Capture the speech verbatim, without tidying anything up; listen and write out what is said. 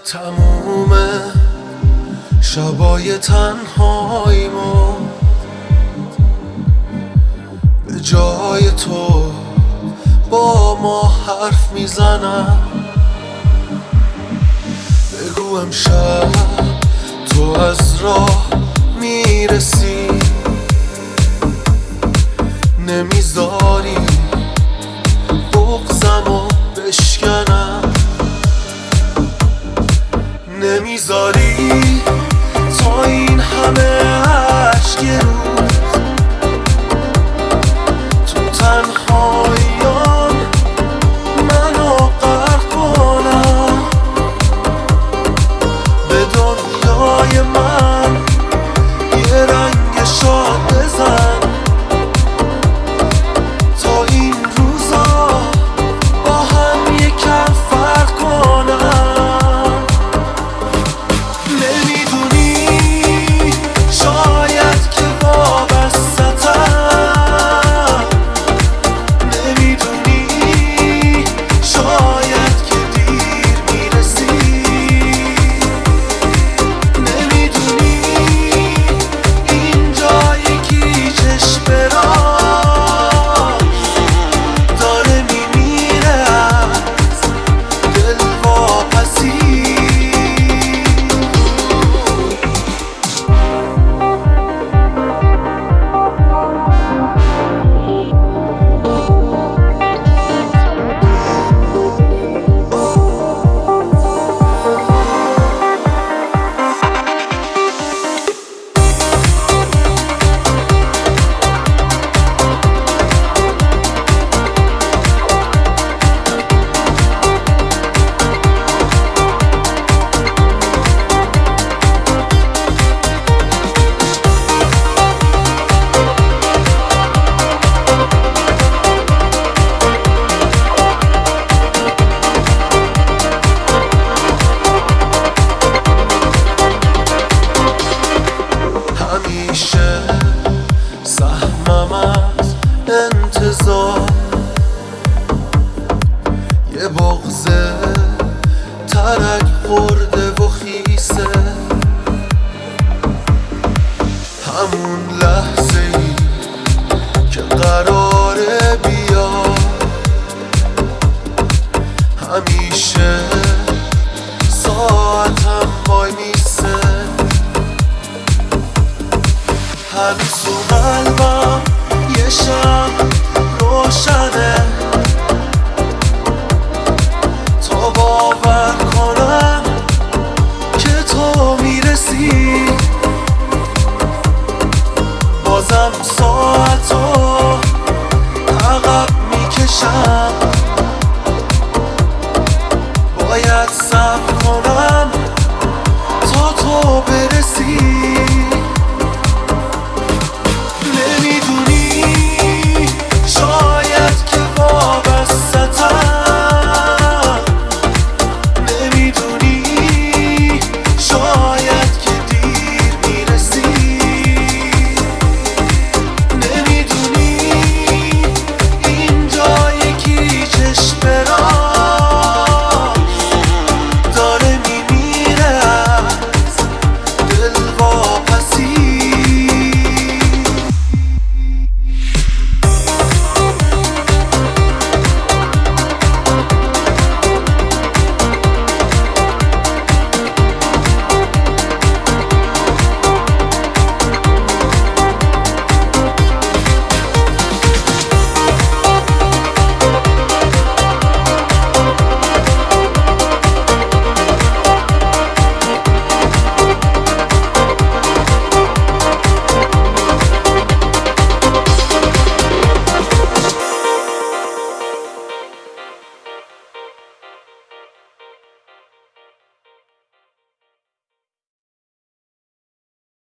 تموم شبای تنهاییمو به جای تو با ما حرف میزنم. بگو امشب تو از راه میرسی، نمیذاری بغضمو بشکنم، نمیذاری تا این همه عشق روز تو تنهاییام منو غرق کنم. به دنیای من یه رنگ شاد بزن تا این روزا با هم یکم فرق کنم. همیشه سهمم از انتظار یه بغض ترک خورده و خیسه، همون لحظه ای که قراره بیاد همیشه ساعتم وای میسه. هنوز تو قلبم یه شب روشنه تا باور کنم که تو میرسی. بازم ساعتو عقب میکشم، باید صبر کنم تا تو برسی.